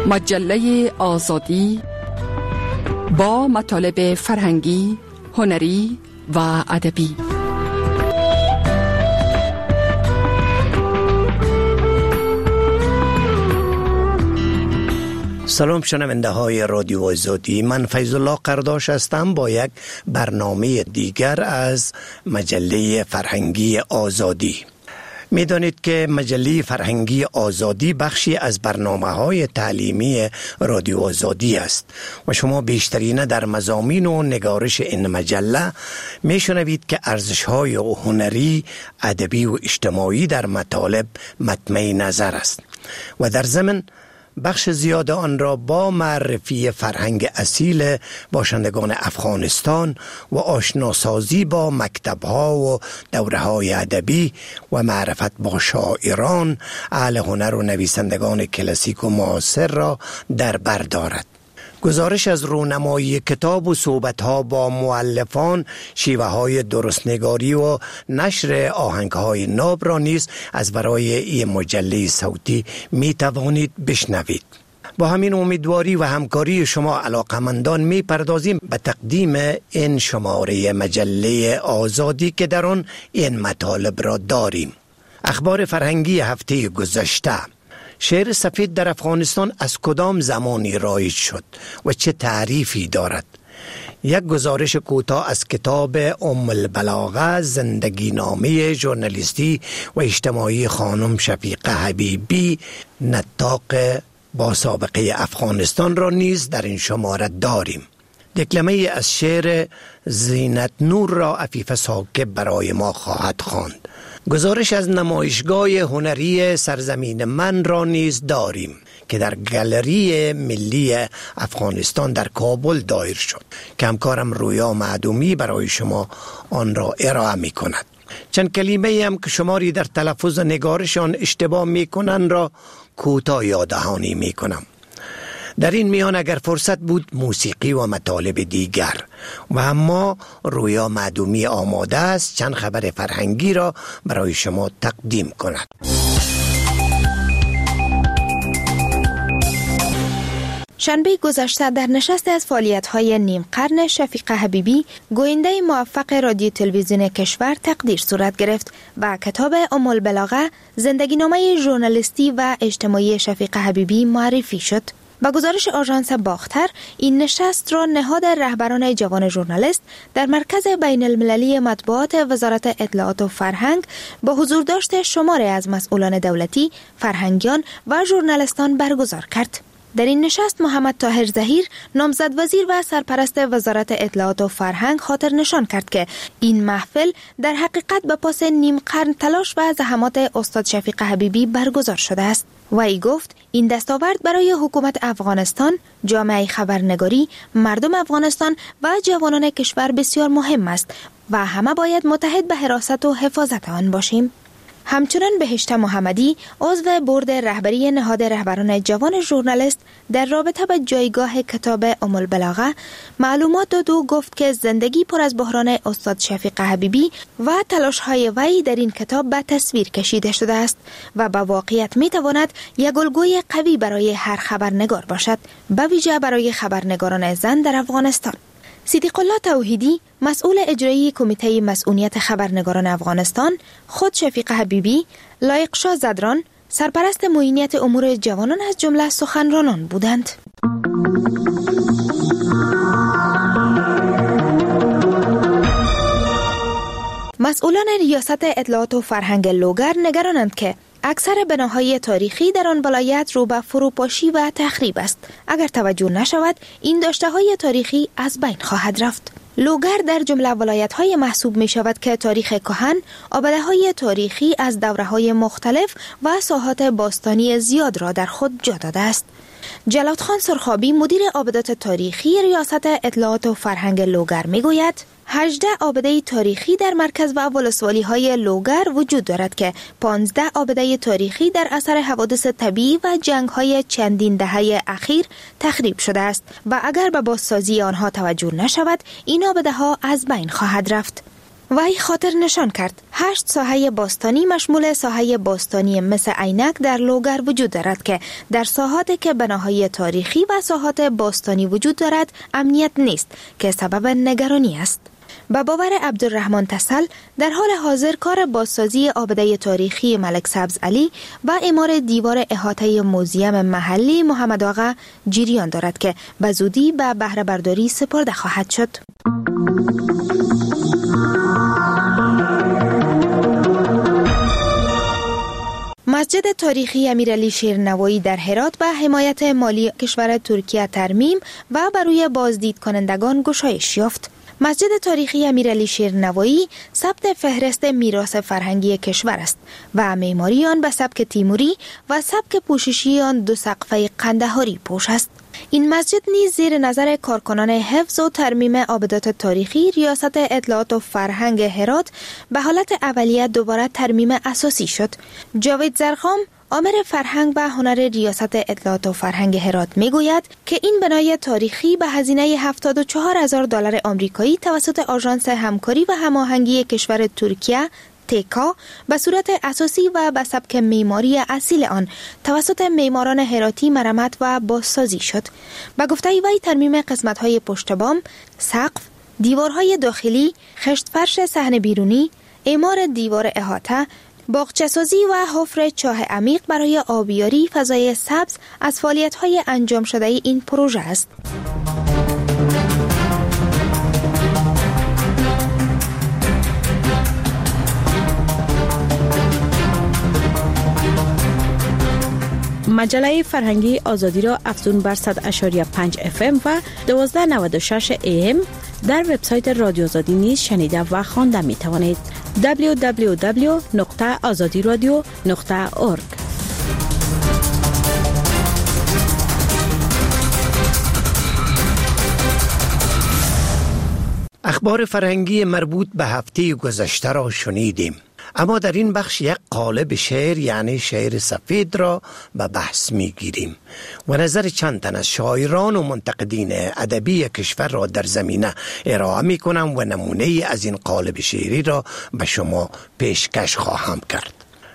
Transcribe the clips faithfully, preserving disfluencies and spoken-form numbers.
مجله آزادی با مطالب فرهنگی، هنری و ادبی. سلام شنونده های رادیو آزادی، من فیض الله قرداش هستم با یک برنامه دیگر از مجله فرهنگی آزادی. می دانید که مجله فرهنگی آزادی بخشی از برنامه‌های تعلیمی رادیو آزادی است و شما بیشترین در مضامین و نگارش این مجله می شنوید که ارزش‌های هنری، ادبی و اجتماعی در مطالب مطمع نظر است و در ضمن بخش زیاد آن را با معرفی فرهنگ اصیل باشندگان افغانستان و آشناسازی با مکتب‌ها و دوره‌های ادبی و معرفت با شاعران، اهل هنر و نویسندگان کلاسیک و معاصر را در بر دارد. گزارش از رونمایی کتاب و صحبت‌ها با مؤلفان، شیوه‌های درستنگاری و نشر آهنگ‌های ناب را نیز از برای این مجله صوتی می توانید بشنوید. با همین امیدواری و همکاری شما علاقمندان می پردازیم به تقدیم این شماره مجله آزادی که در آن این مطالب را داریم. اخبار فرهنگی هفته گذشته: شعر سفید در افغانستان از کدام زمانی رایج شد و چه تعریفی دارد؟ یک گزارش کوتاه از کتاب ام البلاغه، زندگی نامه ژورنالیستی و اجتماعی خانم شفیقه حبیبی، نطاق با سابقه افغانستان را نیز در این شماره داریم. دکلمه از شعر زینت نور را عفیف ساکب برای ما خواهد خواند. گزارش از نمایشگاه هنری سرزمین من را نیز داریم که در گالری ملی افغانستان در کابل دایر شد که همکارم رویا معدومی برای شما آن را ارائه می کند. چند کلمه هم که شماری در تلفظ نگارشان اشتباه می کنند را کوتاه یاددهانی می کنم. در این میان اگر فرصت بود موسیقی و مطالب دیگر و اما رویا معدومی آماده است چند خبر فرهنگی را برای شما تقدیم کند. شنبه گذشته در نشست از فعالیت‌های نیم قرن شفیقه حبیبی، گوینده موفق رادیو تلویزیون کشور، تقدیر صورت گرفت و کتاب ام البلاغه، زندگی نامه ژورنالیستی و اجتماعی شفیقه حبیبی معرفی شد. با گزارش آژانس باختر، این نشست را نهاد رهبران جوان ژورنالیست در مرکز بین المللی مطبوعات وزارت اطلاعات و فرهنگ با حضور داشت شماری از مسئولان دولتی، فرهنگیان و ژورنالیستان برگزار کرد. در این نشست محمد طاهر ظهیر، نامزد وزیر و سرپرست وزارت اطلاعات و فرهنگ، خاطر نشان کرد که این محفل در حقیقت به پاس نیم قرن تلاش و زحمات استاد شفیقه حبیبی برگزار شده است. وی گفت این دستاورد برای حکومت افغانستان، جامعه خبرنگاری، مردم افغانستان و جوانان کشور بسیار مهم است و همه باید متحد به حراست و حفاظت آن باشیم. همچنان بهشته محمدی، عضو بورد رهبری نهاد رهبران جوان ژورنالیست، در رابطه با جایگاه کتاب ام البلاغه معلومات داد و گفت که زندگی پر از بحران استاد شفیقه حبیبی و تلاش‌های وی در این کتاب به تصویر کشیده شده است و با واقعیت می‌تواند یک الگوی قوی برای هر خبرنگار باشد، به ویژه برای خبرنگاران زن در افغانستان. صدیق الله توحیدی، مسئول اجرایی کمیته مسئولیت خبرنگاران افغانستان، خود شفیقه حبیبی، لایق شاه زدران، سرپرست معینیت امور جوانان از جمله سخنرانان بودند. مسئولان ریاست اطلاعات و فرهنگ لوگر نگرانند که اکثر بناهای تاریخی در آن ولایت رو به فروپاشی و تخریب است. اگر توجه نشود این داشته‌های تاریخی از بین خواهد رفت. لوگر در جمله ولایت‌های محسوب می شود که تاریخ کهن، آباده‌های تاریخی از دوره‌های مختلف و ساحات باستانی زیاد را در خود جا داده است. جلاد خان سرخابی، مدیر آبادات تاریخی ریاست اطلاعات و فرهنگ لوگر می گوید هجده آباده تاریخی در مرکز و ولسوالی های لوگر وجود دارد که پانزده آباده تاریخی در اثر حوادث طبیعی و جنگ های چندین دهه اخیر تخریب شده است و اگر به بازسازی آنها توجه نشود این آباده ها از بین خواهد رفت. وی خاطر نشان کرد هشت ساحه باستانی مشمول ساحه باستانی مثل عینک در لوگر وجود دارد که در ساحاتی که بناهای تاریخی و ساحات باستانی وجود دارد امنیت نیست که سبب نگرانی است. به باور عبدالرحمن تسل در حال حاضر کار بازسازی آبده تاریخی ملک سبز علی و اعمار دیوار احاطه موزیم محلی محمد آقا جریان دارد که به زودی به بهره برداری سپرده خواهد شد. مسجد تاریخی امیرعلی شیرنوایی در هرات به حمایت مالی کشور ترکیه ترمیم و بر روی بازدید کنندگان گشایش یافت. مسجد تاریخی امیرعلی شیرنوایی ثبت فهرست میراث فرهنگی کشور است و معماری آن به سبک تیموری و سبک پوششی آن دو سقفه قندهاری پوش است. این مسجد نیز زیر نظر کارکنان حفظ و ترمیم آبدات تاریخی ریاست اطلاعات و فرهنگ هرات به حالت اولیه دوباره ترمیم اساسی شد. جاوید زرخام آمر فرهنگ و هنر ریاست اطلاعات و فرهنگ هرات میگوید که این بنای تاریخی به هزینه هفتاد و چهار هزار دلار آمریکایی توسط آژانس همکاری و هماهنگی کشور ترکیه تکا به صورت اساسی و به سبک معماری اصیل آن توسط معماران هراتی مرمت و بازسازی شد. به گفته وی ترمیم قسمت‌های پشت بام، سقف، دیوارهای داخلی، خشت فرش صحن بیرونی، اعمار دیوار احاطه، باغچه‌سازی و حفر چاه عمیق برای آبیاری فضای سبز از فعالیت‌های انجام شده این پروژه است. مجله فرهنگی آزادی را افزون بر صد و پنج اف ام و دوازده نود و شش ای ام در وبسایت رادیو آزادی نیز شنیده و خوانده می توانید. دبلیو دبلیو دبلیو دات آزادی رادیو دات اورگ. اخبار فرهنگی مربوط به هفته گذشته را شنیدیم، اما در این بخش یک قالب شعر یعنی شعر سفید را به بحث می گیریم و نظر چند تن از شاعران و منتقدین ادبی کشور را در زمینه ارائه می کنم و نمونه از این قالب شعری را به شما پیشکش خواهم کرد.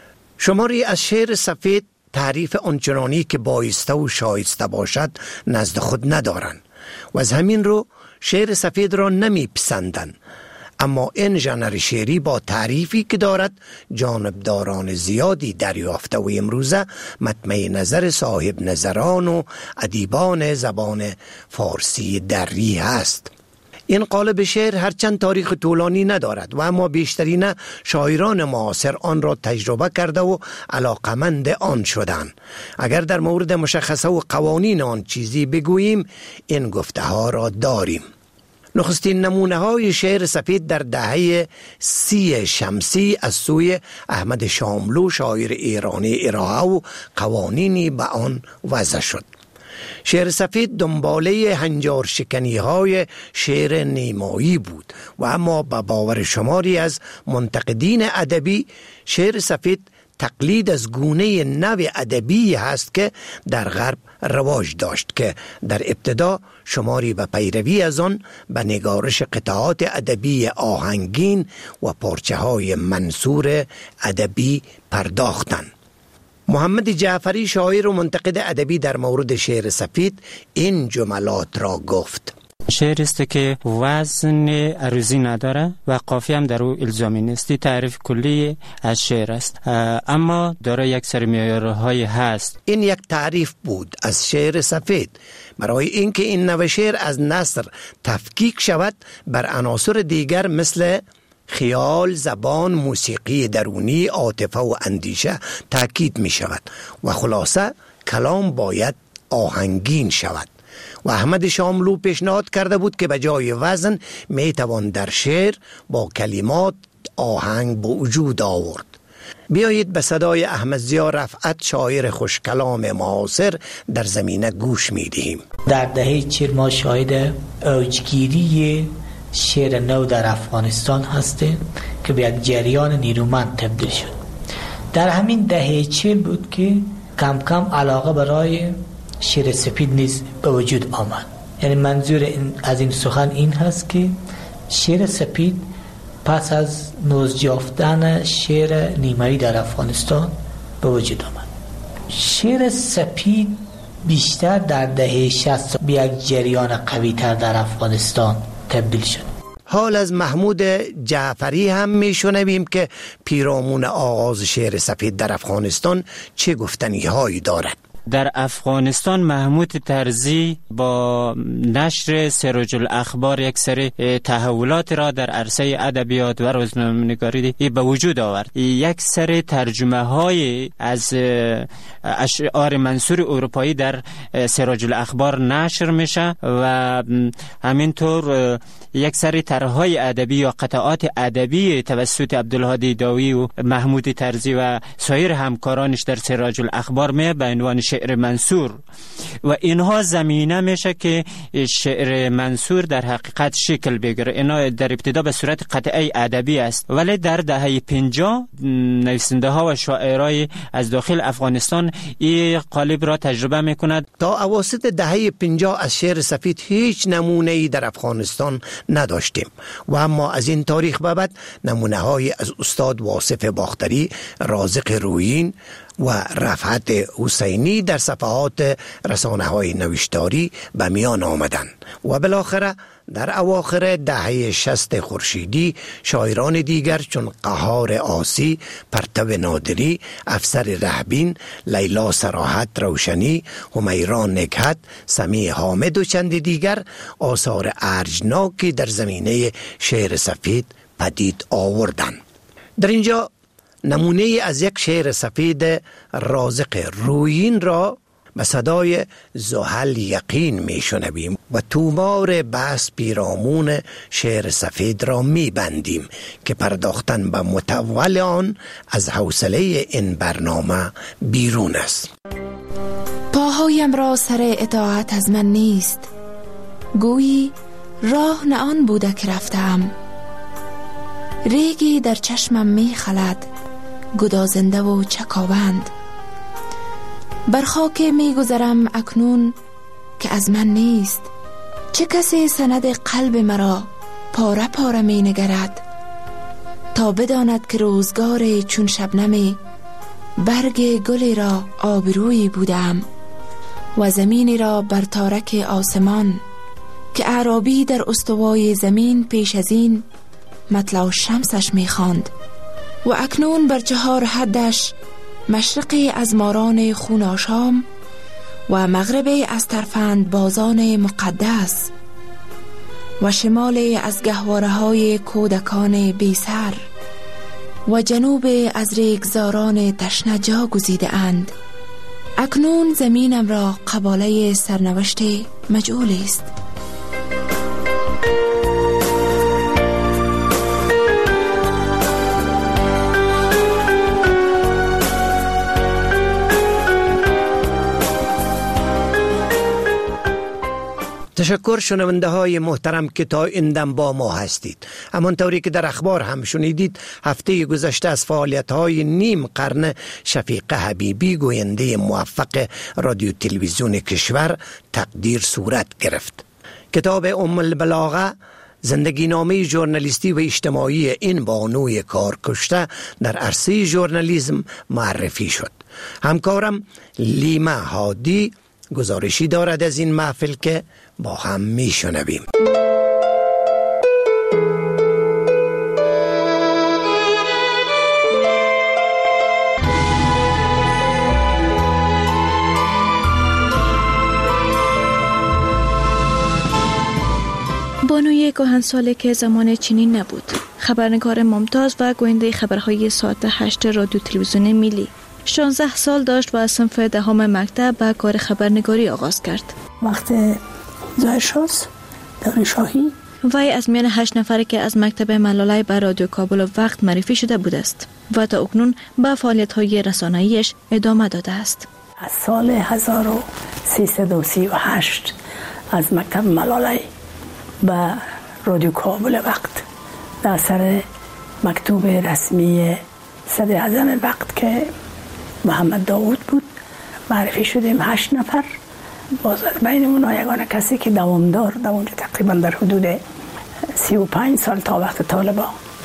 شماری از شعر سفید تعریف آنچنانی که بایسته و شایسته باشد نزد خود ندارند و از همین رو شعر سفید را نمی پسندند. اما این ژانر شعری با تعریفی که دارد جانبداران زیادی دریافته و امروزه مطمع نظر صاحب نظران و ادیبان زبان فارسی دری هست. این قالب شعر هرچند تاریخ طولانی ندارد و اما بیشترین شاعران معاصر آن را تجربه کرده و علاقمند آن شدند. اگر در مورد مشخصه و قوانین آن چیزی بگوییم این گفته ها را داریم. نخستین نمونه های شعر سفید در دهه سی شمسی از سوی احمد شاملو شاعر ایرانی ارائه و قوانینی به آن وضع شد. شعر سفید دنباله هنجار شکنی های شعر نیمایی بود و اما به باور شماری از منتقدین ادبی شعر سفید تقلید از گونه نو ادبی هست که در غرب رواج داشت که در ابتدا شماری به پیروی از آن به نگارش قطعات ادبی آهنگین و پارچه های منثور ادبی پرداختند. محمد جعفری شاعر و منتقد ادبی در مورد شعر سفید این جملات را گفت: شعر است که وزن عروضی نداره و قافیه هم در او الزامی نیست. تعریف کلی از شعر است، اما داره یک سری معیارهای هست. این یک تعریف بود از شعر سفید. برای اینکه این نوع شعر از نثر تفکیک شود بر عناصر دیگر مثل خیال، زبان، موسیقی درونی، عاطفه و اندیشه تاکید می شود و خلاصه کلام باید آهنگین شود. و احمد شاملو پیشنهاد کرده بود که به جای وزن می توان در شعر با کلمات آهنگ به وجود آورد. بیایید به صدای احمد ضیا رفعت شاعر خوشکلام معاصر در زمینه گوش می دهیم. در دهه چهل ما شاهد اوجگیری شعر نو در افغانستان هستیم که به یک جریان نیرومند تبدیل شد. در همین دهه چهل بود که کم کم علاقه برای شعر سفید نیز به وجود آمد. یعنی منظور این از این سخن این هست که شعر سفید پس از نوزجافتن شعر نیمه‌ای در افغانستان به وجود آمد. شعر سپید بیشتر در دهه شصت به یک جریان قوی‌تر در افغانستان تبدیل شد. حال از محمود جعفری هم میشنویم که پیرامون آغاز شعر سفید در افغانستان چه گفتنی هایی دارد. در افغانستان محمود طرزی با نشر سراج الاخبار یک سری تحولات را در عرصه ادبیات و روزنامه‌نگاری به وجود آورد. یک سری ترجمه های از اشعار منصور اروپایی در سراج الاخبار نشر میشه و همینطور یک سری طرح‌های ادبی یا قطعات ادبی توسط عبدالهادی داوی و محمود طرزی و سایر همکارانش در سراج الاخبار می به عنوان شعر منصور و اینها زمینه میشه که شعر منصور در حقیقت شکل بگیره. اینا در ابتدا به صورت قطعه ادبی است، ولی در دهه پنجاه نویسنده ها و شاعرای از داخل افغانستان این قالب را تجربه میکند. تا اواسط دهه پنجاه از شعر سفید هیچ نمونه‌ای در افغانستان نداشتیم و اما از این تاریخ به بعد نمونه های از استاد واصف باختری، رازق رویین و رفعت حسینی در صفحات رسانه های نوشتاری به میان آمدند و بالاخره در اواخر دهه شصت خورشیدی شاعران دیگر چون قهار آسی، پرتو نادری، افسر رهبین، لیلا صراحت روشنی، همیران نکهت، سمیع حامد و چند دیگر آثار ارجناکی در زمینه شعر سفید پدید آوردند. در اینجا نمونه از یک شعر سفید رازق رویین را به صدای زحل یقین می شنویم و تومار بحث پیرامون شعر سفید را می بندیم که پرداختن به متول آن از حوصله این برنامه بیرون است. پاهایم را سر اطاعت از من نیست، گویی راه نه آن بوده که رفتم. ریگی در چشمم می خلد، گدازنده و چکاوند. بر خاک می گذرم اکنون که از من نیست. چه کسی سند قلب مرا پاره پاره می نگرد، تا بداند که روزگار چون شبنمی برگ گلی را آبرویی بودم و زمینی را بر تارک آسمان که اعرابی در استوای زمین پیش از این مطلع شمسش می خواند و اکنون بر چهار حدش مشرقی از ماران خوناشام و مغربی از ترفند بازان مقدس و شمالی از گهواره های کودکان بی سر و جنوب از ریگزاران تشنه جا گزیده اند. اکنون زمینم را قباله سرنوشت مجعول است. تشکر شنونده های محترم که تا این دم با ما هستید. همانطوری که در اخبار هم شنیدید، هفته گذشته از فعالیت های نیم قرن شفیقه حبیبی، گوینده موفق رادیو تلویزیون کشور، تقدیر صورت گرفت. کتاب ام البلاغه، زندگی نامه ژورنالیستی و اجتماعی این بانوی کارکشته در عرصه ژورنالیسم معرفی شد. همکارم لیما هادی گزارشی دارد از این محفل که با هم می شنویم. بانوی کهنسالی که زمان چنین نبود، خبرنگار ممتاز و گوینده خبرهای ساعت هشت رادیو تلویزیون ملی. شانزده سال داشت و از صنف دهم مکتب به کار خبرنگاری آغاز کرد. وقت زایشاس دور شاهی وی از میان هشت نفری که از مکتب ملالای به رادیو کابل وقت معرفی شده بود است و تا اکنون به فعالیت‌های رسانه‌ایش ادامه داده است. از سال هزار و سیصد و سی و هشت از مکتب ملالای به رادیو کابل وقت در سر مکتوب رسمی صدر اعظم وقت که محمد داوود بود معرفی شدیم. هشت نفر. باز بین اونا یگانه کسی که دوامدار در اونجا تقریبا در حدود سی و پنج سال تا وقت طالبان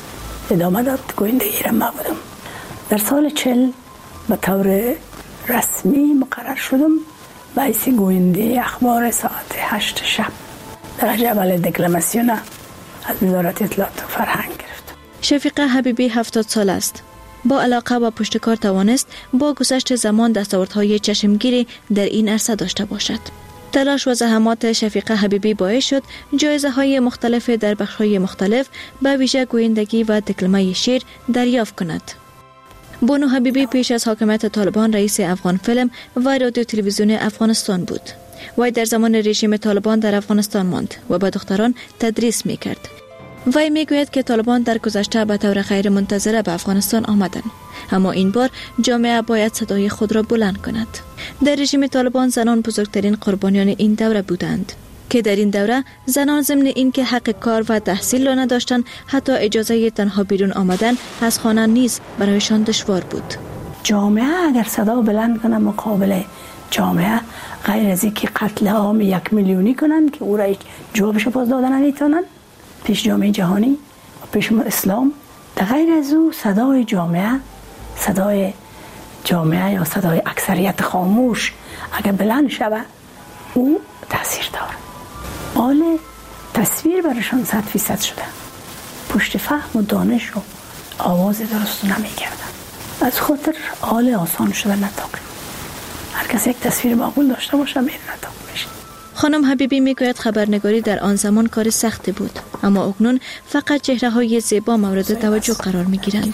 ادامه داد گویندگی را ما بودم. در سال چل به طور رسمی مقرر شدم به حیث گوینده اخبار ساعت هشت شب در جبل دکلماسیون از وزارت اطلاعات و فرهنگ گرفت. شفیقه حبیبی هفتاد سال است. با علاقه و پشتکار توانست با گذشت زمان دستاوردهای چشمگیری در این عرصه داشته باشد. تلاش و زحمات شفیقه حبیبی باعث شد جایزه های مختلف در بخش های مختلف به ویژه گویندگی و دکلمه شعر دریافت کند. بانو حبیبی پیش از حاکمیت طالبان رئیس افغان فیلم و رادیو تلویزیون افغانستان بود. وی در زمان رژیم طالبان در افغانستان ماند و به دختران تدریس میکرد. وی میگوید که طالبان در گذشته به طور غیر منتظره به افغانستان آمدند، اما این بار جامعه باید صدای خود را بلند کند. در رژیم طالبان زنان بزرگترین قربانیان این دوره بودند که در این دوره زنان ضمن این که حق کار و تحصیل را نداشتند، حتی اجازه تنها بیرون آمدن از خانه نیز برایشان دشوار بود. جامعه اگر صدا بلند کنه مقابل جامعه، غیر از اینکه قتل عام یک میلیونی کنن که او را یک جوابش باز دادن نمیتونن پیش جامعه جهانی و پیش اسلام، در غیر از او صدای جامعه، صدای جامعه یا صدای اکثریت خاموش اگر بلند شود او تاثیر داره. حال تصویر برشان صد فیصد شده، پشت فهم و دانش و آواز درست نمی‌کردن. از خاطر حال آسان شده نطاق. هر کسی یک تصویر معقول داشته باشه میره نطاق میشه. خانم حبیبی میگوید خبرنگاری در آن زمان کار سختی بود، اما اکنون فقط چهره‌های زیبا مورد توجه قرار میگیرند.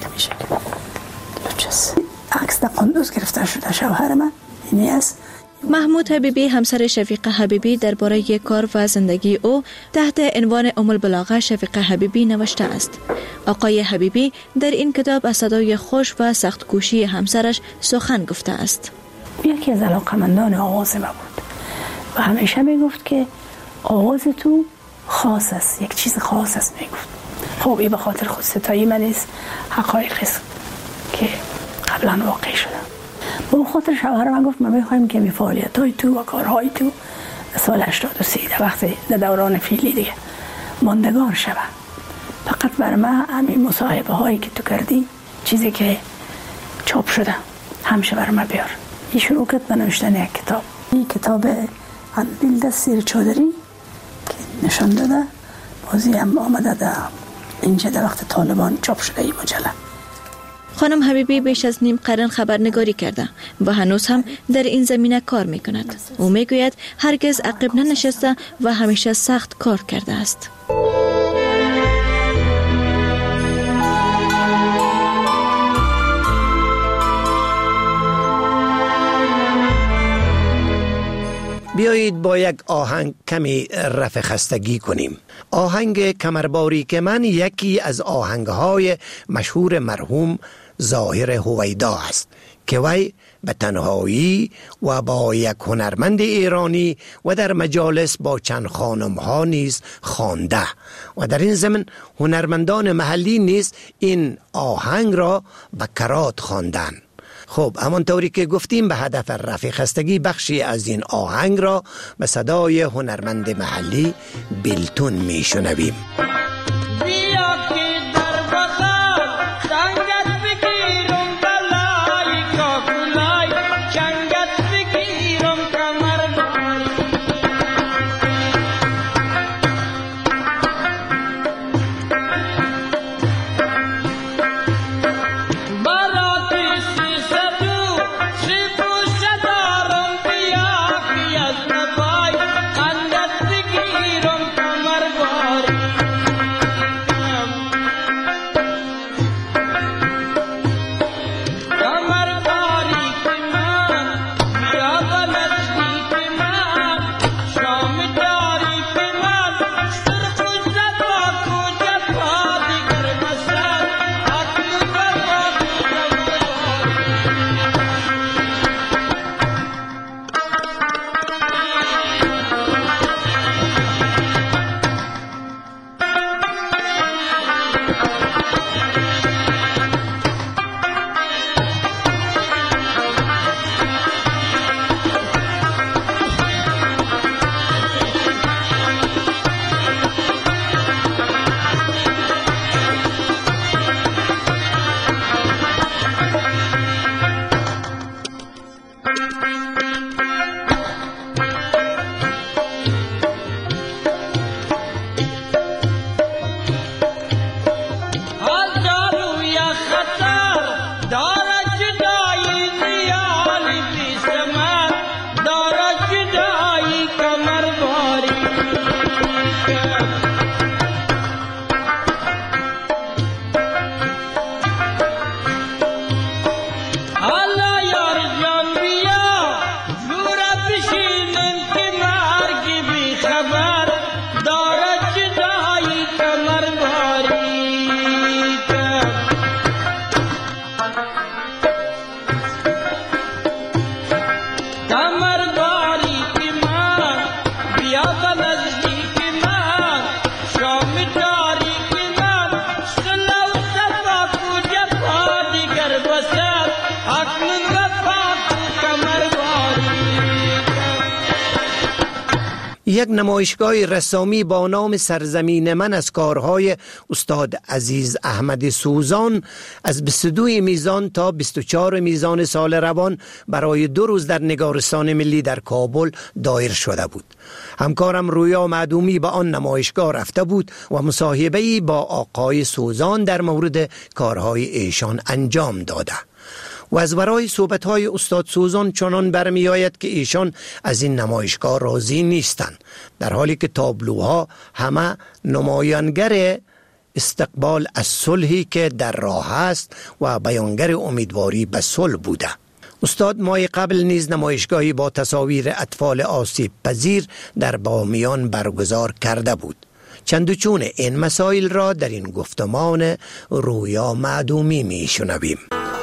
عکس در قندوز گرفته شده شوهر من اینی است. محمود حبیبی همسر شفیقه حبیبی درباره کار و زندگی او تحت عنوان ام البلاغه شفیقه حبیبی نوشته است. آقای حبیبی در این کتاب از صدای خوش و سخت کوشی همسرش سخن گفته است. یکی از علاقمندان آواز ما بود و همیشه میگفت که آواز تو خاص است، یک چیز خاص است میگفت. خب این به خاطر خود ستایی من نیست، حقایق است که قبلا واقع شده. با خاطر شوهر من گفت ما میخوایم که می فعالیت های تو و کارهای تو سال هشتاد و سه در وقت در دوران فیلی دیگه ماندگار شود. فقط بر من همین مصاحبه هایی که تو کردی، چیزی که چاپ شده همیشه بر من بیار. این شروع کرد به نوشتن یک کتاب. این کتاب اندیل دستیر چادری که نشان داده بازی هم آمده در اینجا در وقت طالبان چاپ شده این مجله. خانم حبیبی بیش از نیم قرن خبرنگاری کرده و هنوز هم در این زمینه کار می کند. او می گوید هرگز عقب ننشسته و همیشه سخت کار کرده است. بیایید با یک آهنگ کمی رفع خستگی کنیم. آهنگ کمرباری که من یکی از آهنگهای مشهور مرحوم ظاهر هویدا است که وی به تنهایی و با یک هنرمند ایرانی و در مجالس با چند خانم ها نیز خوانده و در این زمن هنرمندان محلی نیز این آهنگ را به کرات خواندن. خب همانطوری که گفتیم به هدف رفع خستگی بخشی از این آهنگ را به صدای هنرمند محلی بیلتون می شنویم. یک نمایشگاه رسامی با نام سرزمین من از کارهای استاد عزیز احمد سوزان از بیست و دو میزان تا بیست و چهار میزان سال روان برای دو روز در نگارستان ملی در کابل دایر شده بود. همکارم رویا معدومی به آن نمایشگاه رفته بود و مصاحبه‌ای با آقای سوزان در مورد کارهای ایشان انجام داده. و از برای صحبت‌های استاد سوزان چنان برمی آید که ایشان از این نمایشگاه راضی نیستند، در حالی که تابلوها همه نمایانگر استقبال از صلحی که در راه است و بیانگر امیدواری به صلح بوده. استاد ماه قبل نیز نمایشگاهی با تصاویر اطفال آسیب پذیر در بامیان برگزار کرده بود. چند و چون این مسائل را در این گفتمان رویا معدومی می شنویم.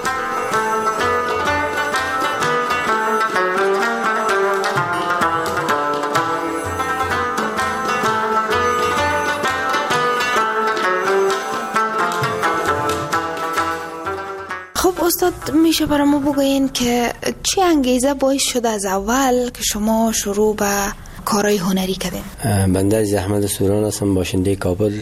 استاد میشه برای ما بگوین که چی انگیزه باعث شد از اول که شما شروع به کارهای هنری کردین؟ بنده از احمد سوران هستم، باشنده کابل.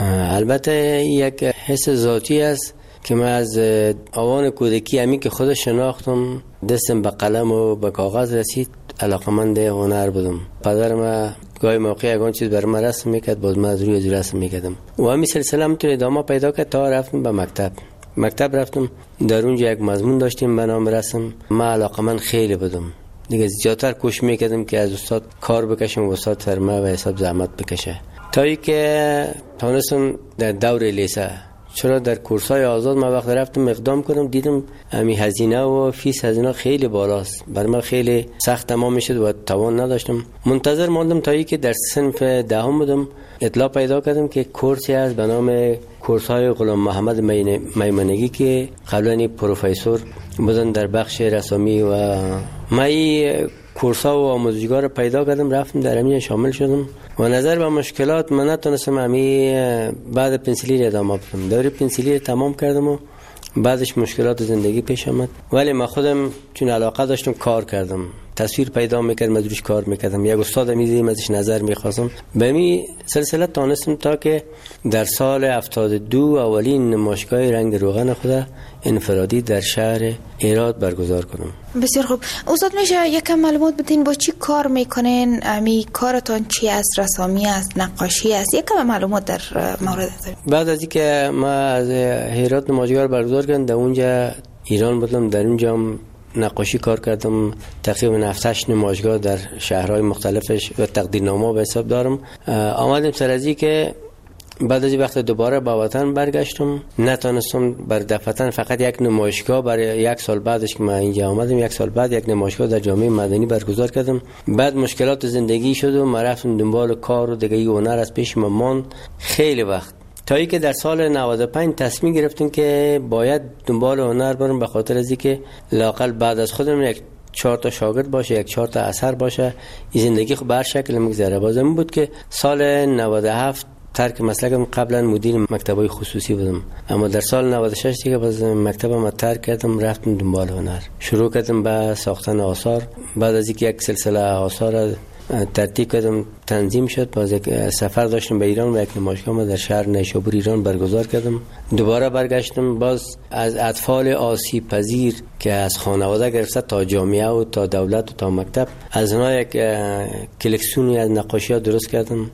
البته یک حس ذاتی است که من از آوان کودکی همی که خود شناختم دستم به قلم و به کاغذ رسید علاقمند هنر بودم. پدر من گاهی موقع یکان چیز بر من رسم میکرد، باز من از روی از رسم میکردم و همین سلسله همینطور ادامه پیدا کرد تا رفتم به مکتب. مکتب رفتم، در اونجا یک مضمون داشتیم به نام رسم. من علاقمند خیلی بودم دیگه، زیادتر کوشش میکردم که از استاد کار بکشم و استاد فرما و حساب زحمت بکشه، تا ای که تانستم در دور لیسه. چرا در کورسای آزاد ما وقت رفتم اقدام کنم دیدم همین هزینه و فیس هزینه خیلی بالاست، برای من خیلی سخت تمام میشد و توان نداشتم. منتظر ماندم تا ای که در صنف دهم بودم اطلاع پیدا کردم که کورسی هست به نام کورس‌های غلام محمد میمنگی که قبلا پروفسور بودن در بخش رسامی و من این کورس‌ها و آموزشگاه پیدا کردم، رفتم در همین شامل شدم و نظر به مشکلات من نتونستم همین بعد پنسیلی ادامه بدم. دوره پنسیلی تمام کردم و بعدش مشکلات زندگی پیش آمد، ولی من خودم چون علاقه داشتم کار کردم، تصویر پیدا میکردم، از روش کار میکردم. یک استاد میدیدم ازش نظر میخواستم، به می سلسله تانستم تا که در سال هفتاد و دو اولین نمایشگاه رنگ روغن خود انفرادی در شهر ایراد برگزار کنم. بسیار خوب. استاد میشه یکم معلومات بدین با چی کار میکنین؟ امی کارتون چی است؟ رسامی است؟ نقاشی است؟ یکم معلومات در مورد است. بعد از اینکه ما از ایراد نمایشگاه برگزار کردم، در اونجا ایران بودم، در اونجا نقاشی کار کردم. تقریبا هفت هشت نمایشگاه در شهرهای مختلفش و تقدیرنامه به حساب دارم. آمدم سر از که بعد از وقت دوباره با وطن برگشتم، نتونستم بر دفعتاً فقط یک نمایشگاه برای یک سال بعدش که من اینجا آمدم، یک سال بعد یک نمایشگاه در جامعه مدنی برگزار کردم. بعد مشکلات زندگی شد و من رفتم دنبال کار و دیگه هنر از پیش من ماند خیلی وقت، تا اینکه در سال نود و پنج تصمیم گرفتم که باید دنبال هنر برم، به خاطر از اینکه لااقل بعد از خودم یک چهار تا شاگرد باشه، یک چهار تا اثر باشه، این زندگی خب به هر شکل میگذره. بازم بود که سال نود و هفت ترک مسلکم، قبلا مدیر مکتبای خصوصی بودم، اما در سال نود و شش دیگه باز مکتبم ترک کردم، رفتم دنبال هنر، شروع کردم به ساختن آثار. بعد از اینکه یک سلسله آثار ترتیب کردم تنظیم شد، باز یک سفر داشتم به ایران و یک نمایشگاه در شهر نیشابور ایران برگزار کردم. دوباره برگشتم، باز از اطفال آسیب پذیر که از خانواده گرفته تا جامعه و تا دولت و تا مکتب، از اونها یک کلکسیونی از نقاشی‌ها درست کردم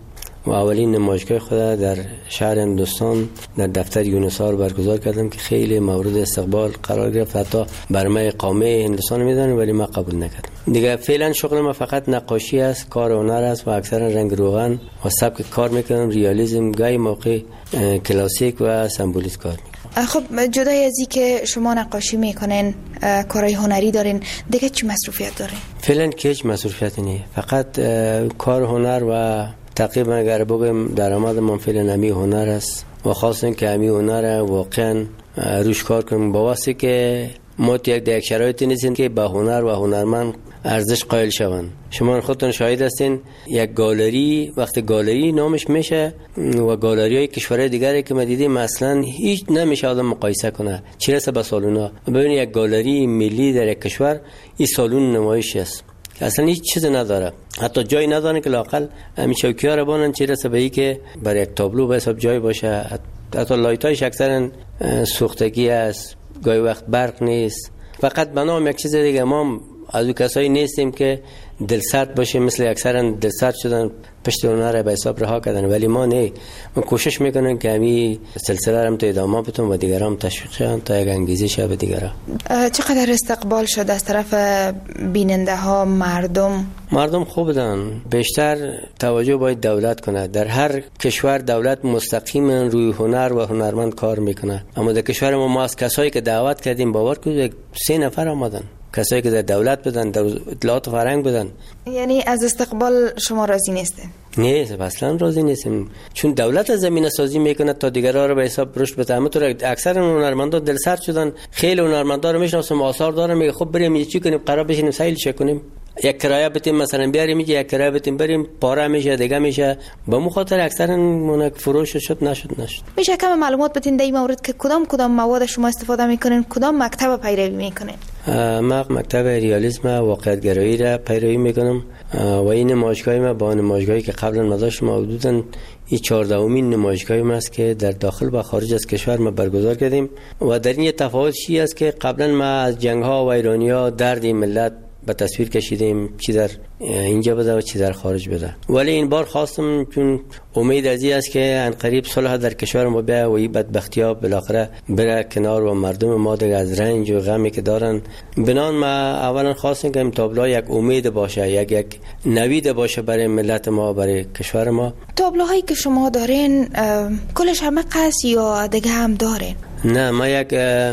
و اولین نمایشگاه خود در شهر هندوستان در دفتر یونسار برگزار کردم که خیلی مورد استقبال قرار گرفت. حتی برنامه اقامه هندوستان میدونم ولی ما قبول نکردم. دیگه فعلا شغل ما فقط نقاشی است، کار هنر است و اکثرا رنگ روغن و سبک کار میکنم، ریالیسم، گاهی موقع کلاسیک و سمبولیک کار میکنم. خب جدای از این که شما نقاشی میکنین، کارهای هنری دارین، دیگه چی مصروفیت دارین؟ فعلا که هیچ مصروفیت نیست، فقط کار هنر و تقریبا اگر بگم درآمد من فعلا همی هنر است و خاصه که همی هنر واقعا روش کار کنیم با واسه که ما یک یک شرایطی نیستیم که با هنر و هنرمند ارزش قائل شوند. شما خودتون شاهد هستین یک گالری وقتی گالری نامش میشه و گالری های کشورهای دیگری که ما دیدیم اصلا هیچ نمیشه آدم مقایسه کنه، چه رسه به سالونا. ببینید یک گالری ملی در یک کشور این سالون نمایش است اصلا هیچ چیز نداره، حتی جای نداره که لاقل همین چوکی‌ها رو بانن، چه رسه به این که برای یک تابلو به حساب جای باشه. حتی لایت‌هاش اکثرا سوختگی است، گاهی وقت برق نیست. فقط بنام یک چیز دیگه، ما از اون کسایی نیستیم که دلسرد باشه، مثل اکثرا دلسرد شدن پشت اونها را به حساب رها کردن، ولی ما نه، ما کوشش میکنیم که همین سلسله را هم تا ادامه بتون و دیگران تشویق شن تا یک انگیزه شه به دیگران. چقدر استقبال شد از طرف بیننده ها، مردم؟ مردم خوب بودن، بیشتر توجه باید دولت کنه. در هر کشور دولت مستقیما روی هنر و هنرمند کار میکنه، اما در کشور ما ما از کسایی که دعوت کردیم باور کنید سه نفر آمدن، کسایی که در دولت بدن، در اطلاعات و فرهنگ بدن. یعنی از استقبال شما راضی نیستین؟ نه اصلا راضی نیستیم، چون دولت زمینه سازی میکنه تا دیگرها رو به حساب رشد بده. همونطور اکثر هنرمندا دلسرد شدن، خیلی هنرمندا رو میشناسم آثار دارن، میگه خب بریم یه چی کنیم، قرار بشینیم سیل چه کنیم، یک کرایه بتیم مثلا بیاریم، میگه یک کرایه بتیم بریم، پاره میشه دیگه میشه. به مخاطر اکثرا منک فروش شد نشد نشد. میشه کم معلومات بدین در این مورد که کدام کدام مواد شما استفاده میکنین، کدام مکتب پیروی میکنین؟ ما مکتب ریالیسم و واقعیت گرایی را پیروی میکنم و این نمایشگاه ما با نمایشگاهی که قبلا ما داشتیم حدوداً این چهاردهمین نمایشگاه ما است که در داخل و خارج از کشور ما برگزار کردیم. و در این تفاوت چی است که قبلا ما از جنگ ها و ایرانیا درد ملت به تصویر کشیدیم، چی در اینجا بده و چی در خارج بده، ولی این بار خواستم چون امید از این است که ان قریب صلح در کشور ما بیا و این بدبختی‌ها بالاخره بره کنار و مردم ما دیگه از رنج و غمی که دارن بنان ما اولا خواستم که این تابلو یک امید باشه، یک یک نوید باشه برای ملت ما، برای کشور ما. تابلوهایی که شما دارین کلش همه قص یا دیگه هم دارین؟ نه، ما یک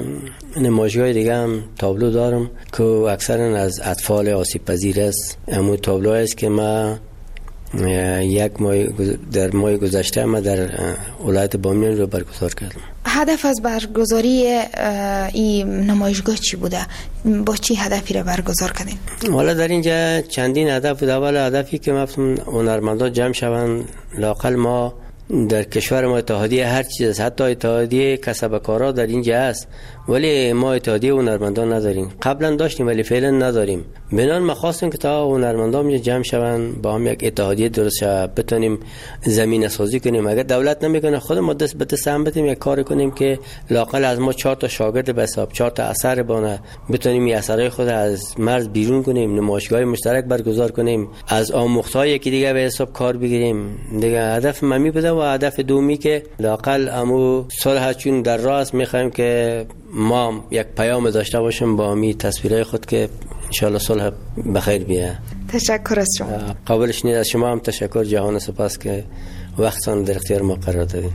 نمایشگاه دیگه هم تابلو دارم که اکثرا از اطفال آسیب پذیر است. همون تابلو است که ما یک ماه در ماه گذشته ما در ولایت بامیان رو برگزار کردم. هدف از برگزاری این نمایشگاه چی بوده؟ با چی هدفی را برگزار کردین؟ والا در اینجا چندین هدف بود. اول هدفی که مفتون هنرمندان جمع شوند، لاقل ما در کشور ما اتحادیه هر چیز است، حتی اتحادیه کسب کارا در اینجا است، ولی ما اتحادیه هنرمندان نداریم. قبلا داشتیم ولی فعلا نداریم. بنان ما خواستیم که تا هنرمندان جمع شوند با هم یک اتحادیه درست شه، بتونیم زمینه سازی کنیم. اگر دولت نمیکنه خود ما دست به دست هم بتیم یک کار کنیم که لاقل از ما چهار تا شاگرد به حساب چهار تا اثر بانه بتونیم این اثرای خود از مرز بیرون کنیم، نمایشگاه مشترک برگزار کنیم، از آموختهای که دیگه به حساب کار بگیریم. دیگه هدف ممی بوده و هدف دومی که لاقل امو صلح چون در راست میخوایم که ما یک پیام داشته باشیم با می تصویرهای خود که انشالله صلح بخیر بیه. تشکر از شما. قابلش نیست. از شما هم تشکر، جهان سپاس که وقتان در اختیار ما قرار دادین.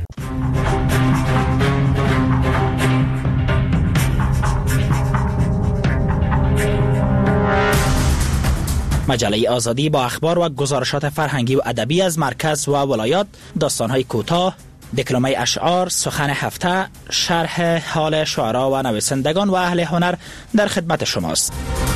مجله آزادی با اخبار و گزارشات فرهنگی و ادبی از مرکز و ولایات، داستان‌های کوتاه، دکلمه اشعار، سخن هفته، شرح حال شعرا و نویسندگان و اهل هنر در خدمت شماست.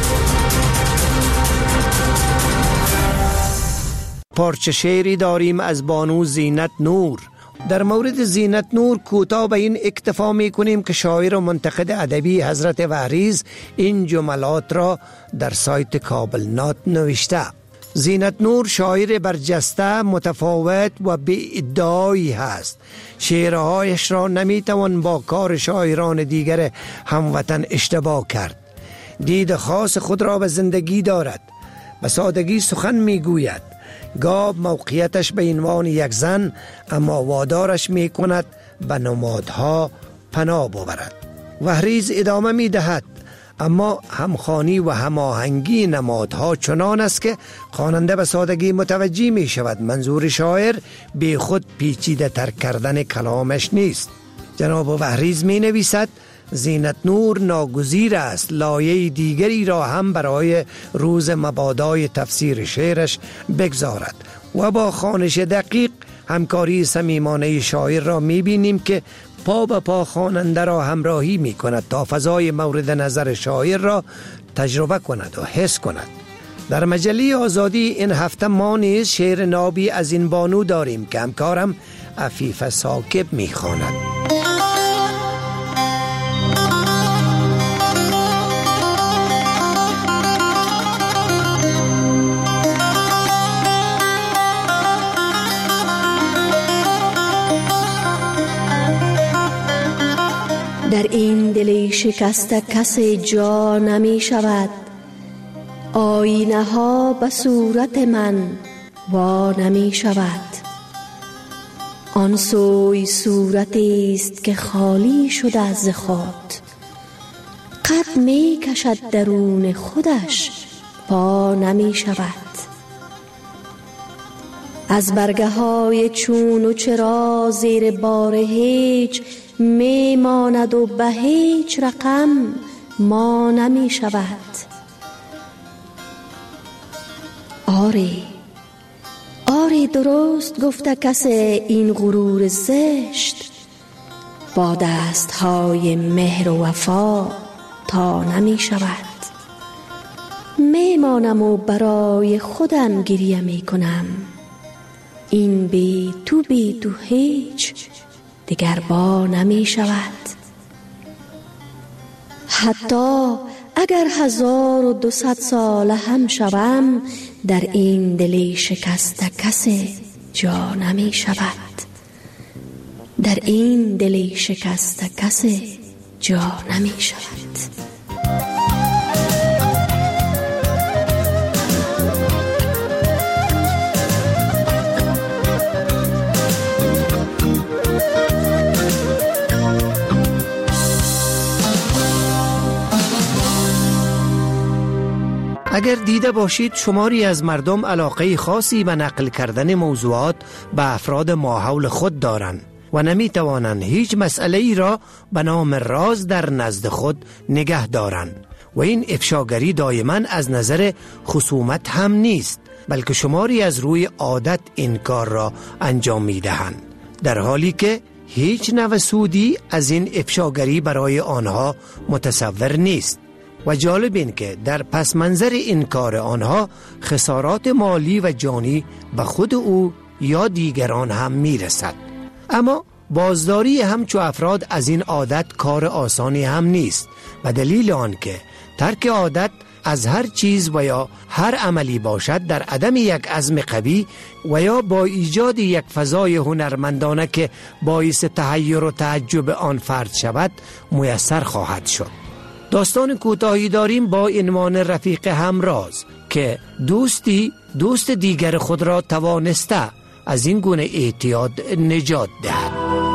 پارچه شعری داریم از بانو زینت نور. در مورد زینت نور کوتاه به این اکتفا می کنیم که شاعر و منتقد ادبی حضرت وحریز این جملات را در سایت کابل نات نوشته. زینت نور شاعر برجسته، متفاوت و بی ادعایی هست. شعرهایش را نمیتوان با کار شاعران دیگر هموطن اشتباه کرد. دید خاص خود را به زندگی دارد، به سادگی سخن میگوید، گاو موقعیتش به عنوان یک زن، اما وادارش می کند به نمادها پناه ببرد. وحریز ادامه می دهد: اما همخوانی و هماهنگی نمادها چنان است که خواننده به سادگی متوجه می شود منظور شاعر بی خود پیچیده تر کردن کلامش نیست. جناب وحریز می نویسد: زینت نور ناگزیر است لایه دیگری را هم برای روز مبادای تفسیر شعرش بگذارد و با خوانش دقیق همکاری صمیمانه شاعر را می بینیم که پا به پا خواننده را همراهی می کند تا فضای مورد نظر شاعر را تجربه کند و حس کند. در مجله آزادی این هفته ما نیز شعر نابی از این بانو داریم که همکارم عفیف ثاقب می خواند. در این دل شکسته کسی جا نمی شود، آینه ها به صورت من وا نمی شود. آن سوی صورتی است که خالی شده از خود، قد می کشد درون خودش پا نمی شود. از برگه های چون و چرا زیر بار هیچ می ماند و به هیچ رقم ما نمی شود. آری آری درست گفته کسی این غرور زشت، با دست های مهر و وفا تا نمی شود. می مانم و برای خودم گریه می کنم، این بی تو بی تو هیچ دیگر با نمی شود. حتی اگر هزار و دوصد سال هم شوم، در این دلی شکسته کسی جا نمی شود. در این دلی شکسته کسی جا نمی شود. اگر دیده باشید شماری از مردم علاقه خاصی به نقل کردن موضوعات به افراد ماحول خود دارند و نمی توانند هیچ مسئله ای را به نام راز در نزد خود نگه دارند و این افشاگری دائما از نظر خصومت هم نیست، بلکه شماری از روی عادت این کار را انجام می دهند، در حالی که هیچ نوع سودی از این افشاگری برای آنها متصور نیست. و جالب این که در پس منظر این کار آنها خسارات مالی و جانی به خود او یا دیگران هم میرسد. اما بازداری همچو افراد از این عادت کار آسانی هم نیست، و دلیل آن که ترک عادت از هر چیز و یا هر عملی باشد در عدم یک عزم قوی و یا با ایجاد یک فضای هنرمندانه که باعث تحیر و تعجب آن فرد شود میسر خواهد شد. داستان کوتاهی داریم با عنوان رفیق همراز که دوستی دوست دیگر خود را توانسته از این گونه اعتیاد نجات دهد.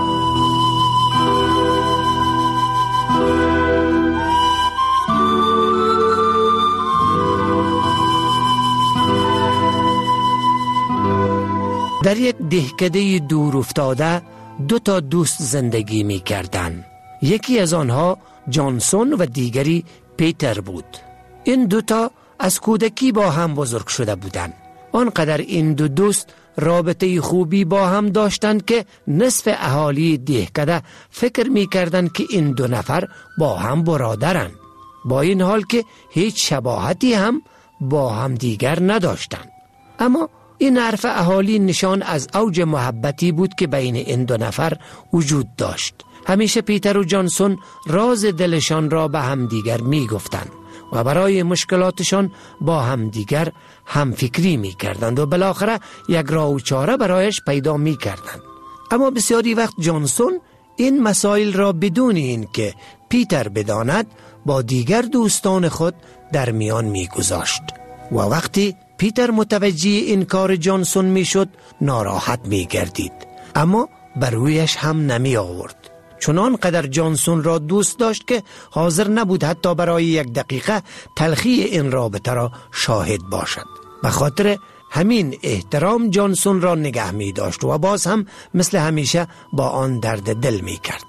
در یک دهکده دور افتاده دو تا دوست زندگی می کردن. یکی از آنها جانسون و دیگری پیتر بود. این دوتا از کودکی با هم بزرگ شده بودند. آنقدر این دو دوست رابطه خوبی با هم داشتند که نصف اهالی دهکده فکر می کردند که این دو نفر با هم برادرند، با این حال که هیچ شباهتی هم با هم دیگر نداشتند. اما این حرف اهالی نشان از اوج محبتی بود که بین این دو نفر وجود داشت. همیشه پیتر و جانسون راز دلشان را به همدیگر می گفتند و برای مشکلاتشان با همدیگر همفکری می کردند و بالاخره یک راه و چاره برایش پیدا می کردند. اما بسیاری وقت جانسون این مسائل را بدون این که پیتر بداند با دیگر دوستان خود در میان می گذاشت و وقتی پیتر متوجه این کار جانسون می شد ناراحت می گردید، اما بر رویش هم نمی آورد. چنان قدر جانسون را دوست داشت که حاضر نبود حتی برای یک دقیقه تلخی این رابطه را شاهد باشد. به خاطر همین احترام جانسون را نگه می داشت و باز هم مثل همیشه با آن درد دل می کرد.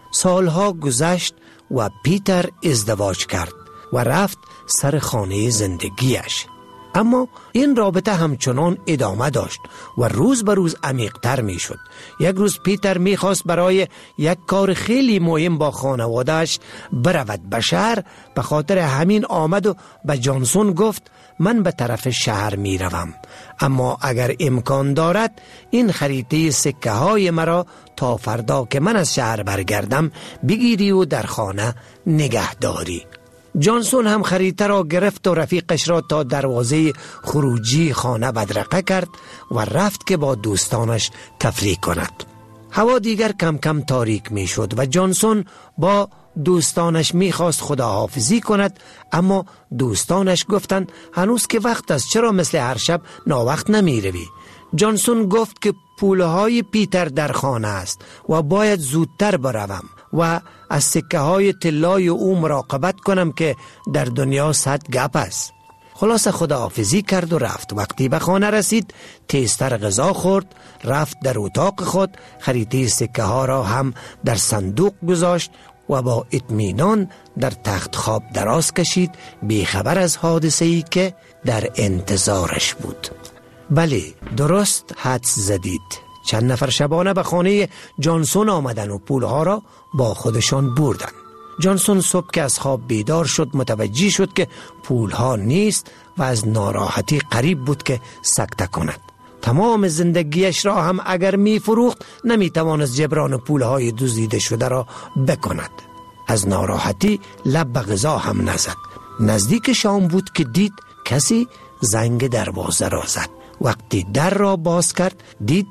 سالها گذشت و پیتر ازدواج کرد و رفت سر خانه زندگیش. اما این رابطه همچنان ادامه داشت و روز به روز عمیق‌تر می شد. یک روز پیتر می خواست برای یک کار خیلی مهم با خانوادهش برود به شهر. به خاطر همین آمد و به جانسون گفت من به طرف شهر می روم، اما اگر امکان دارد این خریطه سکه های مرا تا فردا که من از شهر برگردم بگیری و در خانه نگه داری. جانسون هم خریطه را گرفت و رفیقش را تا دروازه خروجی خانه بدرقه کرد و رفت که با دوستانش تفریح کند. هوا دیگر کم کم تاریک می شد و جانسون با دوستانش می خواست خداحافظی کند، اما دوستانش گفتند هنوز که وقت است، چرا مثل هر شب ناوقت نمی روی؟ جانسون گفت که پولهای پیتر در خانه است و باید زودتر بروم و از سکه های طلای او مراقبت کنم که در دنیا صد گپ است. خلاصه خداحافظی کرد و رفت. وقتی به خانه رسید تیزتر غذا خورد، رفت در اتاق خود، خریطه سکه ها را هم در صندوق گذاشت و با اطمینان در تخت خواب دراز کشید، بیخبر از حادثه‌ای که در انتظارش بود. بله، درست حدس زدید. چند نفر شبانه به خانه جانسون آمدن و پولها را با خودشان بردن. جانسون صبح که از خواب بیدار شد متوجه شد که پولها نیست و از ناراحتی قریب بود که سکته کند. تمام زندگیش را هم اگر می فروخت نمی توانست جبران پولهای دزدیده شده را بکند. از ناراحتی لب به غذا هم نزد. نزدیک شام بود که دید کسی زنگ دروازه را زد. وقتی در را باز کرد دید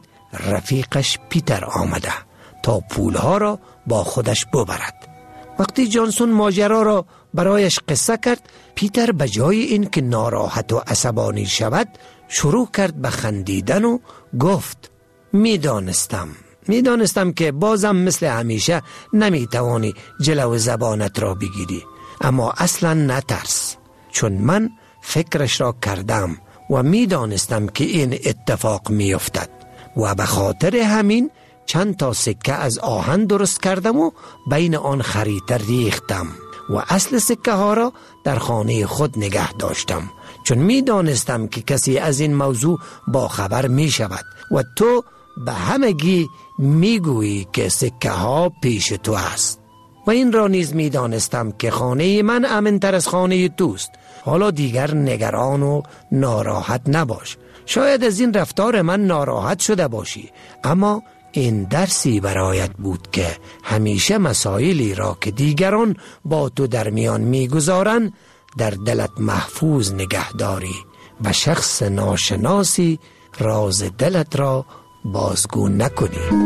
رفیقش پیتر آمده تا پولها را با خودش ببرد. وقتی جانسون ماجرا را برایش قصه کرد، پیتر به جای این که ناراحت و عصبانی شود شروع کرد به خندیدن و گفت میدانستم میدانستم که بازم مثل همیشه نمیتوانی جلو زبانت را بگیری، اما اصلا نترس، چون من فکرش را کردم و میدانستم که این اتفاق میافتد و به خاطر همین چند تا سکه از آهن درست کردم و بین آن خریطه ریختم و اصل سکه ها را در خانه خود نگه داشتم، چون می دانستم که کسی از این موضوع با خبر می شود و تو به همگی می گویی که سکه ها پیش تو است. و این را نیز می دانستم که خانه من امن‌تر از خانه توست. حالا دیگر نگران و ناراحت نباش. شاید از این رفتار من ناراحت شده باشی، اما این درسی برایت بود که همیشه مسائلی را که دیگران با تو در میان میگذارن در دلت محفوظ نگه داری و شخص ناشناسی راز دلت را بازگو نکنی.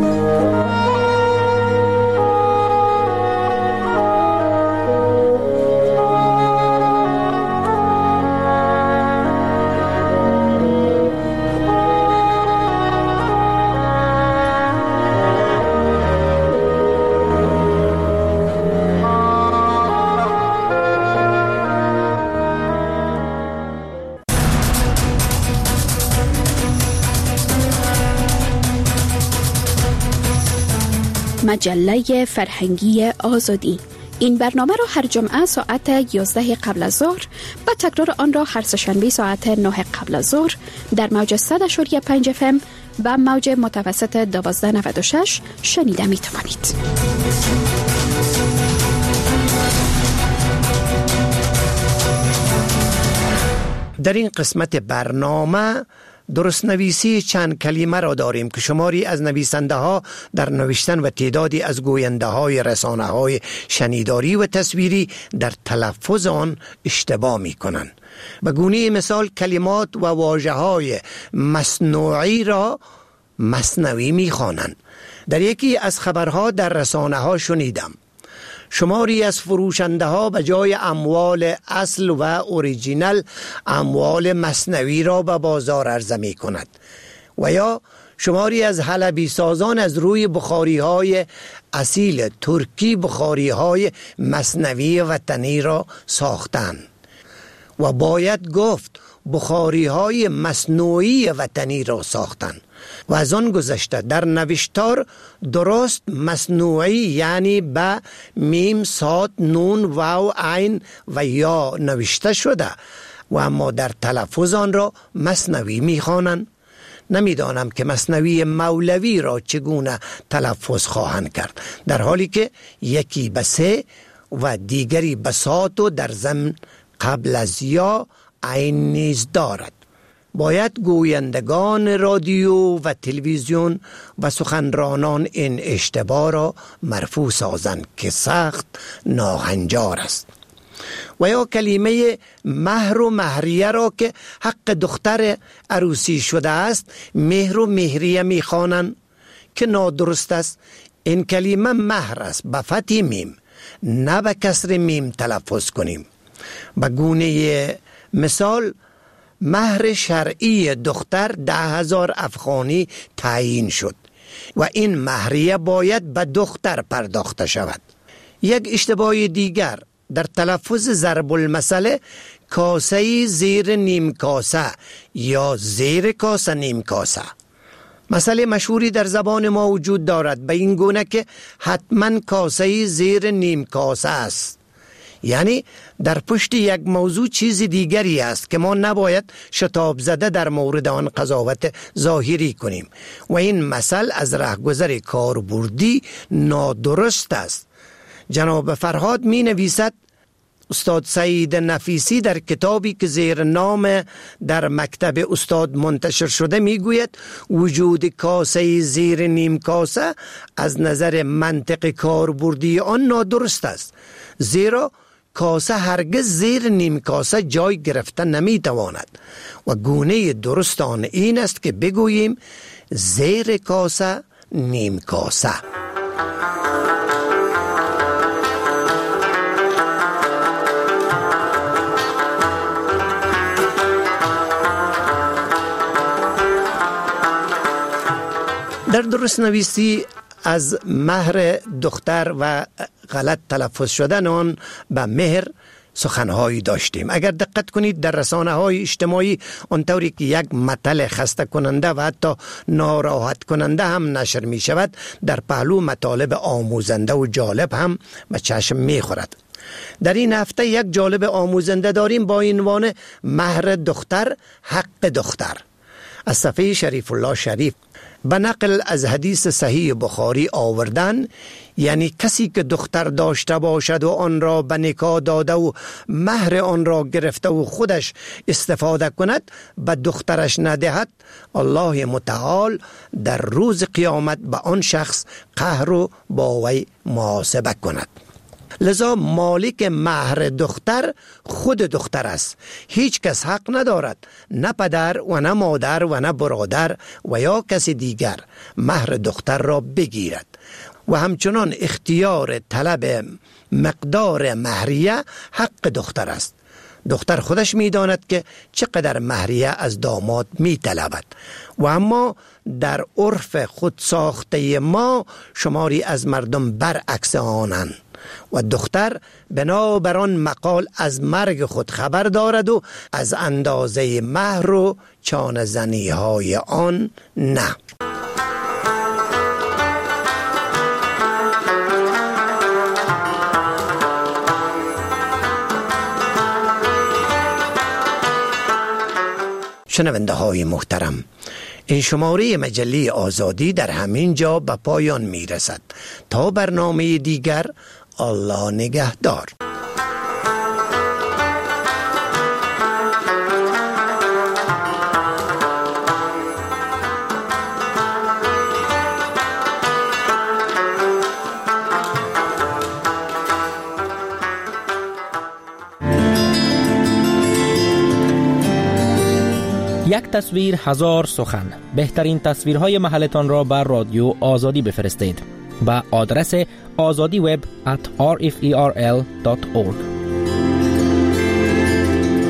مجله فرهنگی آزادی. این برنامه را هر جمعه ساعت یازده قبل از ظهر و تکرار آن را هر سه‌شنبه ساعت نه قبل از ظهر در موج صد و پنج اف ام و موج متوسط دوازده نود و شش شنیده می توانید. در این قسمت برنامه درست نویسی چند کلمه را داریم که شماری از نویسنده ها در نوشتن و تعدادی از گوینده های رسانه های شنیداری و تصویری در تلفظ آن اشتباه می کنند. به گونه مثال کلمات و واژه های مصنوعی را مصنوی می خوانند. در یکی از خبرها در رسانه ها شنیدم شماری از فروشنده ها به جای اموال اصل و اوریجینال اموال مصنوی را به بازار عرضه می کند. و یا شماری از حلبی سازان از روی بخاری های اصیل ترکی بخاری های مصنوی وطنی را ساختند و باید گفت بخاری های مصنوعی وطنی را ساختند و از آن گذشته در نوشتار درست مصنوعی یعنی به میم صاد نون واو عین و یا نوشته شده و اما در تلفظ آن را مصنوی می خوانند. نمیدانم که مصنوی مولوی را چگونه تلفظ خواهند کرد، در حالی که یکی به سه و دیگری به صاد و در ضمن قبل از یا عین نیز دارد. باید گویندگان رادیو و تلویزیون و سخنرانان این اشتباه را مرفوع سازند که سخت ناهنجار است. و یا کلمه مهر و مهریه را که حق دختر عروسی شده است مهر و مهریه می خوانند که نادرست است. این کلمه مهر است به فتح میم، نه به کسر میم تلفظ کنیم. به گونه مثال مهر شرعی دختر ده هزار افغانی تعیین شد و این مهریه باید به دختر پرداخته شود. یک اشتباه دیگر در تلفظ ضرب المثل کاسه زیر نیم کاسه یا زیر کاسه نیم کاسه. مسئله مشهوری در زبان ما وجود دارد به این گونه که حتما کاسه زیر نیم کاسه است، یعنی در پشت یک موضوع چیز دیگری است که ما نباید شتاب زده در مورد آن قضاوت ظاهری کنیم و این مثل از رهگذر کاربردی نادرست است. جناب فرهاد می نویسد استاد سعید نفیسی در کتابی که زیر نام در مکتب استاد منتشر شده می گوید وجود کاسه زیر نیم کاسه از نظر منطق کاربردی آن نادرست است، زیرا کاسه هرگز زیر نیم کاسه جای گرفته نمی تواند و گونه درست آن این است که بگوییم زیر کاسه نیم کاسه. در درست نویسی از مهر دختر و غلط تلفظ شدن آن به مهر سخنهایی داشتیم. اگر دقت کنید در رسانه های اجتماعی آنطوری که یک مطلب خسته کننده و حتی ناراحت کننده هم نشر می شود، در پهلو مطالب آموزنده و جالب هم به چشم می خورد. در این هفته یک جالب آموزنده داریم با عنوان مهر دختر حق دختر از صفحه شریف الله شریف. به نقل از حدیث صحیح بخاری آوردن، یعنی کسی که دختر داشته باشد و آن را به نکاح داده و مهر آن را گرفته و خودش استفاده کند به دخترش ندهد، الله متعال در روز قیامت به آن شخص قهر و با وی محاسبه کند. لذا مالک مهر دختر خود دختر است. هیچ کس حق ندارد، نه پدر و نه مادر و نه برادر و یا کسی دیگر مهر دختر را بگیرد و همچنان اختیار طلب مقدار مهریه حق دختر است. دختر خودش می داند که چقدر مهریه از داماد می طلبد و اما در عرف خود ساخته ما شماری از مردم برعکس آنند و دختر بنابر آن مقال از مرگ خود خبر دارد و از اندازه مهر و چانه زنی های آن نه. شنونده های محترم، این شماره مجله آزادی در همین جا به پایان می رسد. تا برنامه دیگر، الله نگهدار. یک تصویر هزار سخن. بهترین تصویرهای محلتان را بر رادیو آزادی بفرستید. به آدرس azadiweb at r f e r l dot org.